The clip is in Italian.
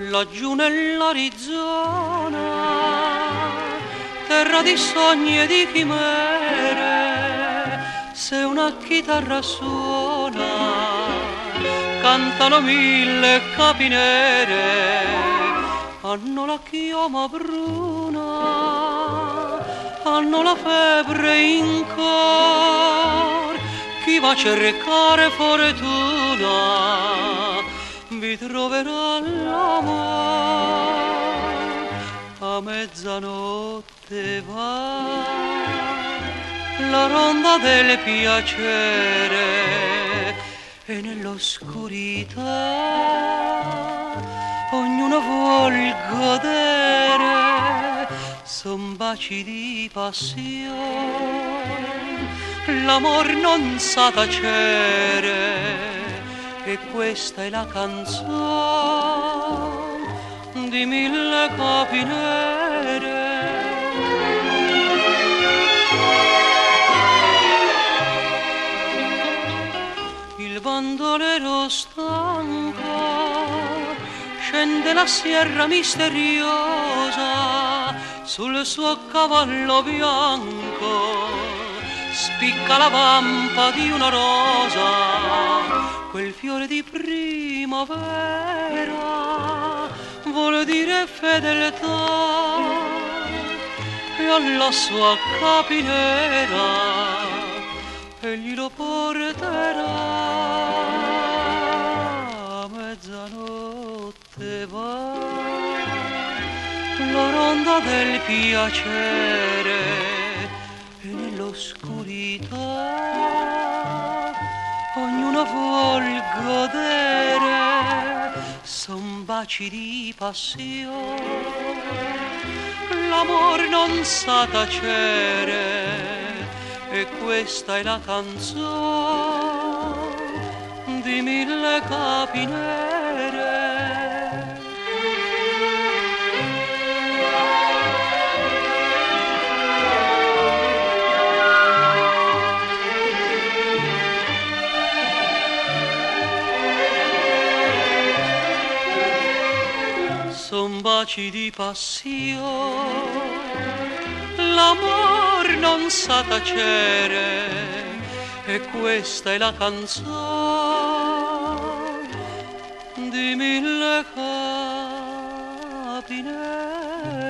laggiù nell'Arizona, terra di sogni e di chimere, se una chitarra suona, cantano mille capi nere, hanno la chioma bruna, hanno la febbre in cor, chi va a cercare fortuna vi troverà l'amor. A mezzanotte va la ronda del piacere e nell'oscurità ognuno vuol godere, son baci di passione, l'amor non sa tacere, e questa è la canzone di mille capi nere. Il bandolero stanco scende la sierra misteriosa, sul suo cavallo bianco spicca la vampa di una rosa, quel fiore di primavera vuol dire fedeltà, e alla sua capinera egli lo porterà. A mezzanotte va la ronda del piacere e nell'oscurità ognuno vuol godere, son baci di passione, l'amor non sa tacere, e questa è la canzone di mille capi nere. Son baci di passione, l'amor non sa tacere, e questa è la canzone di mille capi neri.